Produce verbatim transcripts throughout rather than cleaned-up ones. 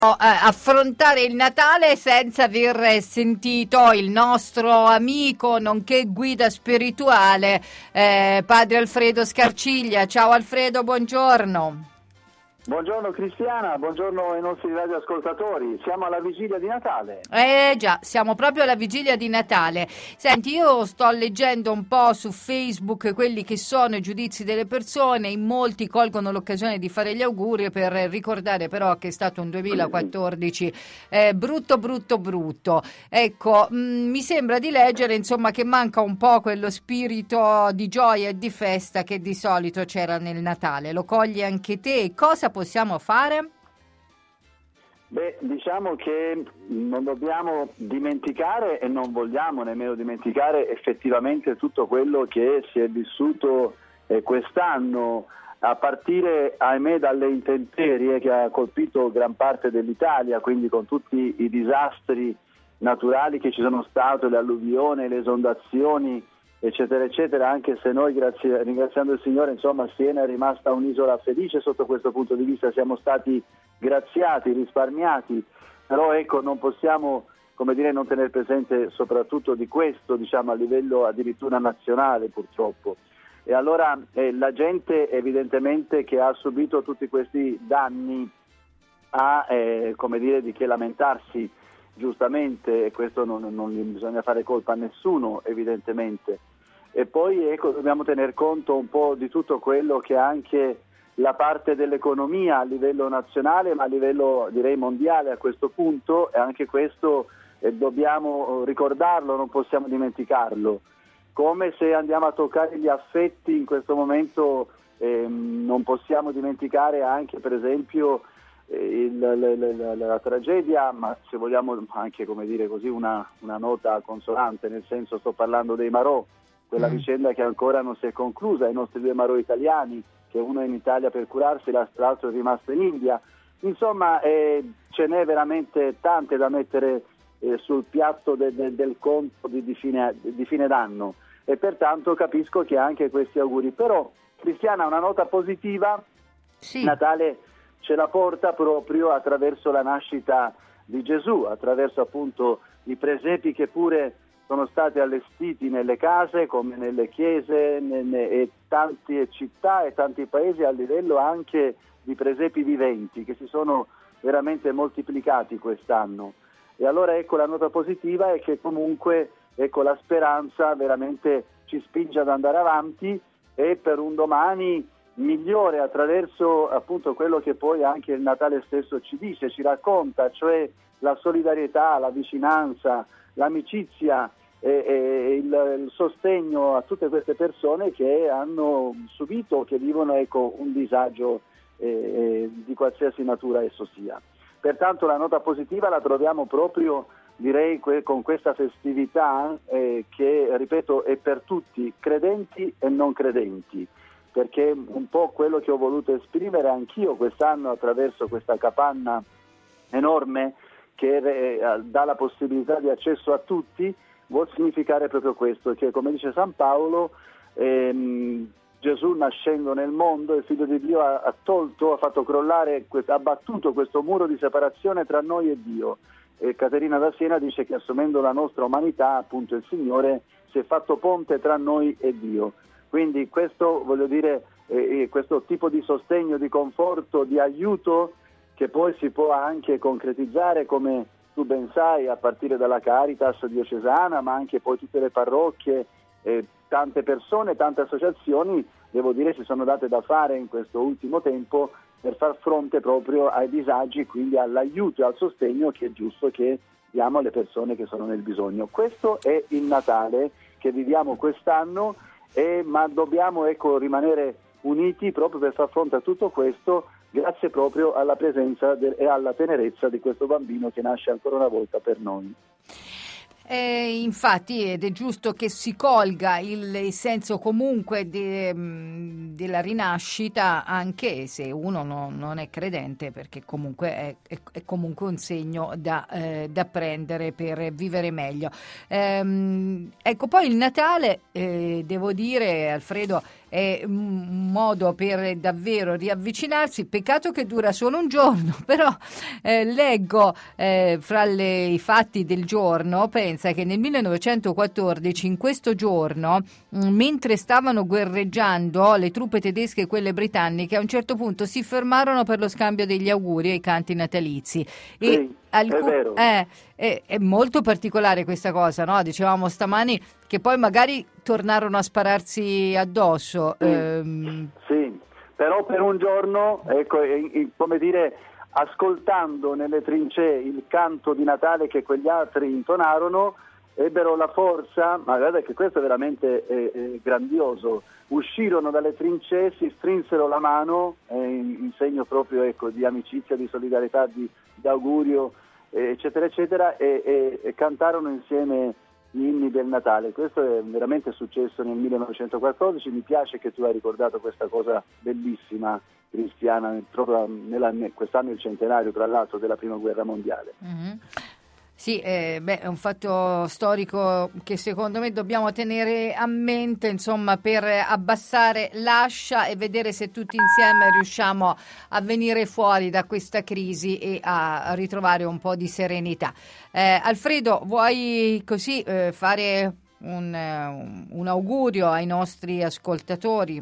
eh, affrontare il Natale senza aver sentito il nostro amico nonché guida spirituale, eh, padre Alfredo Scarciglia. Ciao Alfredo, buongiorno. Buongiorno Cristiana, buongiorno ai nostri radioascoltatori. Siamo alla vigilia di Natale. Eh già, siamo proprio alla vigilia di Natale. Senti, io sto leggendo un po' su Facebook quelli che sono i giudizi delle persone, in molti colgono l'occasione di fare gli auguri per ricordare però che è stato un duemilaquattordici eh, brutto brutto brutto. Ecco, mh, mi sembra di leggere insomma che manca un po' quello spirito di gioia e di festa che di solito c'era nel Natale. Lo cogli anche te? Cosa possiamo fare? Beh, diciamo che non dobbiamo dimenticare e non vogliamo nemmeno dimenticare effettivamente tutto quello che si è vissuto eh, quest'anno, a partire, ahimè, dalle intemperie che ha colpito gran parte dell'Italia, quindi con tutti i disastri naturali che ci sono stati, le alluvioni, le esondazioni, eccetera eccetera, anche se noi grazie, ringraziando il Signore, insomma, Siena è rimasta un'isola felice sotto questo punto di vista, siamo stati graziati, risparmiati, però ecco, non possiamo, come dire, non tenere presente soprattutto di questo, diciamo, a livello addirittura nazionale purtroppo. E allora eh, la gente evidentemente che ha subito tutti questi danni ha, eh, come dire, di che lamentarsi giustamente, e questo non, non gli bisogna fare colpa a nessuno evidentemente. E poi ecco, dobbiamo tener conto un po' di tutto quello che è anche la parte dell'economia a livello nazionale, ma a livello direi mondiale a questo punto, e anche questo eh, dobbiamo ricordarlo, non possiamo dimenticarlo. Come se andiamo a toccare gli affetti in questo momento, eh, non possiamo dimenticare anche per esempio eh, il, la, la, la, la tragedia, ma se vogliamo anche, come dire così, una, una nota consonante, nel senso, sto parlando dei Marò, quella mm. vicenda che ancora non si è conclusa, i nostri due Marò italiani, che uno è in Italia per curarsi, l'altro è rimasto in India. Insomma, eh, ce n'è veramente tante da mettere eh, sul piatto de, de, del conto di, di, fine, di fine d'anno, e pertanto capisco che anche questi auguri. Però, Cristiana, una nota positiva, sì. Natale ce la porta proprio attraverso la nascita di Gesù, attraverso appunto i presepi che pure sono stati allestiti nelle case come nelle chiese nelle, e tante città e tanti paesi, a livello anche di presepi viventi che si sono veramente moltiplicati quest'anno. E allora ecco, la nota positiva è che comunque ecco, la speranza veramente ci spinge ad andare avanti e per un domani migliore, attraverso appunto quello che poi anche il Natale stesso ci dice, ci racconta, cioè la solidarietà, la vicinanza, l'amicizia e, e il, il sostegno a tutte queste persone che hanno subito, che vivono ecco, un disagio eh, di qualsiasi natura esso sia. Pertanto la nota positiva la troviamo proprio, direi, que- con questa festività eh, che, ripeto, è per tutti, credenti e non credenti, perché un po' quello che ho voluto esprimere anch'io quest'anno attraverso questa capanna enorme che eh, dà la possibilità di accesso a tutti, vuol significare proprio questo, che come dice San Paolo, ehm, Gesù nascendo nel mondo, il Figlio di Dio ha, ha tolto, ha fatto crollare, ha abbattuto questo muro di separazione tra noi e Dio. E Caterina da Siena dice che assumendo la nostra umanità, appunto il Signore si è fatto ponte tra noi e Dio. Quindi questo, voglio dire, eh, questo tipo di sostegno, di conforto, di aiuto che poi si può anche concretizzare, come tu ben sai, a partire dalla Caritas diocesana, ma anche poi tutte le parrocchie, eh, tante persone, tante associazioni, devo dire, si sono date da fare in questo ultimo tempo per far fronte proprio ai disagi, quindi all'aiuto e al sostegno che è giusto che diamo alle persone che sono nel bisogno. Questo è il Natale che viviamo quest'anno, eh, ma dobbiamo ecco, rimanere uniti proprio per far fronte a tutto questo, grazie proprio alla presenza de- e alla tenerezza di questo bambino che nasce ancora una volta per noi. Eh, infatti ed è giusto che si colga il, il senso comunque de, della rinascita, anche se uno no, non è credente, perché comunque è, è, è comunque un segno da, eh, da prendere per vivere meglio. Ehm, ecco, poi il Natale, eh, devo dire, Alfredo, è un modo per davvero riavvicinarsi. Peccato che dura solo un giorno, però eh, leggo eh, fra le, i fatti del giorno, pensa che nel millenovecentoquattordici, in questo giorno, mh, mentre stavano guerreggiando le truppe tedesche e quelle britanniche, a un certo punto si fermarono per lo scambio degli auguri e i canti natalizi. E sì, alcu- è vero. Eh, è, è molto particolare questa cosa, no? Dicevamo stamani che poi magari tornarono a spararsi addosso. Sì, ehm. sì. Però per un giorno, ecco, come dire, ascoltando nelle trincee il canto di Natale che quegli altri intonarono, ebbero la forza, ma guarda che questo è veramente eh, eh, grandioso, uscirono dalle trincee, si strinsero la mano eh, in, in segno proprio, ecco, di amicizia, di solidarietà, di, di augurio, eh, eccetera eccetera, e, e, e cantarono insieme gli inni del Natale. Questo è veramente successo nel millenovecentoquattordici. Mi piace che tu hai ricordato questa cosa bellissima cristiana, proprio nella, quest'anno è il centenario tra l'altro della prima guerra mondiale. Mm-hmm. Sì, eh, beh, è un fatto storico che secondo me dobbiamo tenere a mente, insomma, per abbassare l'ascia e vedere se tutti insieme riusciamo a venire fuori da questa crisi e a ritrovare un po' di serenità. Eh, Alfredo, vuoi così eh, fare un, un, un augurio ai nostri ascoltatori?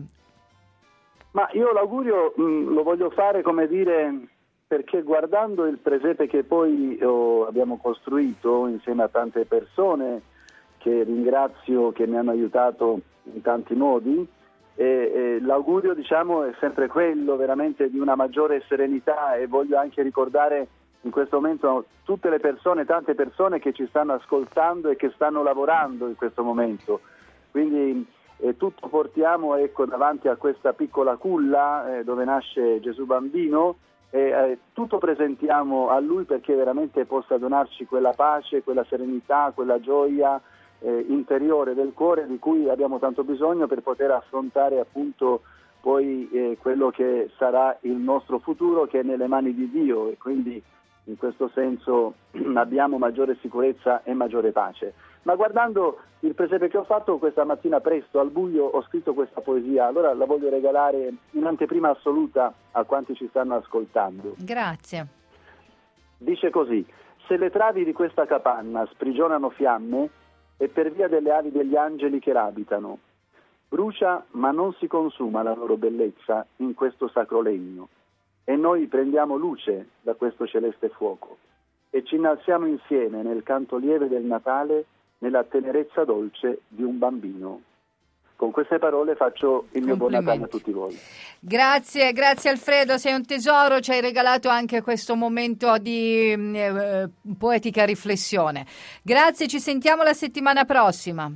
Ma io l'augurio mh, lo voglio fare, come dire, perché guardando il presepe che poi oh, abbiamo costruito insieme a tante persone che ringrazio, che mi hanno aiutato in tanti modi, e, e l'augurio, diciamo, è sempre quello veramente di una maggiore serenità, e voglio anche ricordare in questo momento tutte le persone, tante persone che ci stanno ascoltando e che stanno lavorando in questo momento. Quindi eh, tutto portiamo, ecco, davanti a questa piccola culla eh, dove nasce Gesù bambino, e eh, tutto presentiamo a Lui perché veramente possa donarci quella pace, quella serenità, quella gioia eh, interiore del cuore di cui abbiamo tanto bisogno per poter affrontare appunto poi eh, quello che sarà il nostro futuro, che è nelle mani di Dio, e quindi in questo senso abbiamo maggiore sicurezza e maggiore pace. Ma guardando il presepe che ho fatto questa mattina presto, al buio, ho scritto questa poesia, allora la voglio regalare in anteprima assoluta a quanti ci stanno ascoltando. Grazie. Dice così: se le travi di questa capanna sprigionano fiamme, è per via delle ali degli angeli che l'abitano. Brucia ma non si consuma la loro bellezza in questo sacro legno, e noi prendiamo luce da questo celeste fuoco e ci innalziamo insieme nel canto lieve del Natale, nella tenerezza dolce di un bambino. Con queste parole faccio il mio buon Natale a tutti voi. Grazie, grazie Alfredo, sei un tesoro, ci hai regalato anche questo momento di eh, poetica riflessione. Grazie, ci sentiamo la settimana prossima.